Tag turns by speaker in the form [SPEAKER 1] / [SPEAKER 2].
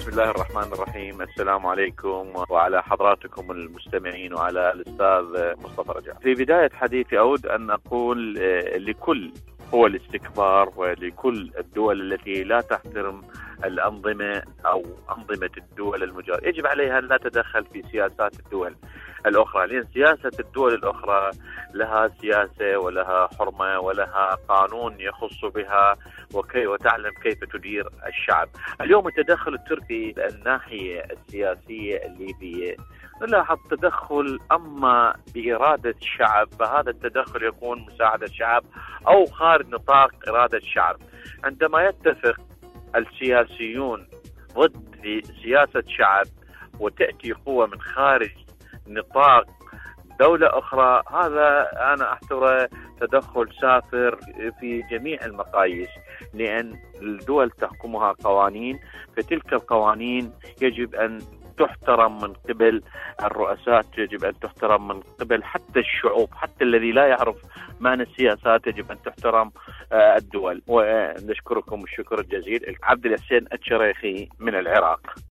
[SPEAKER 1] بسم الله الرحمن الرحيم. السلام عليكم وعلى حضراتكم المستمعين وعلى الأستاذ مصطفى رجاء. في بداية حديثي أود أن أقول لكل هو الاستكبار ولكل الدول التي لا تحترم الأنظمة أو أنظمة الدول المجاورة، يجب عليها أن لا تتدخل في سياسات الدول الأخرى، لأن سياسة الدول الأخرى لها سياسة ولها حرمة ولها قانون يخص بها وتعلم كيف تدير الشعب. اليوم التدخل التركي الناحية السياسية الليبية نلاحظ تدخل أما بإرادة الشعب، فهذا التدخل يكون مساعدة الشعب أو خارج نطاق إرادة الشعب. عندما يتفق السياسيون ضد سياسة شعب وتأتي قوة من خارج نطاق دولة أخرى، هذا أنا أعتبره تدخل سافر في جميع المقاييس، لأن الدول تحكمها قوانين، فتلك القوانين يجب أن تحترم من قبل الرؤساء، يجب أن تحترم من قبل حتى الشعوب، حتى الذي لا يعرف معنى السياسات يجب أن تحترم الدول. ونشكركم الشكر الجزيل. عبد الحسين الشريخي من العراق.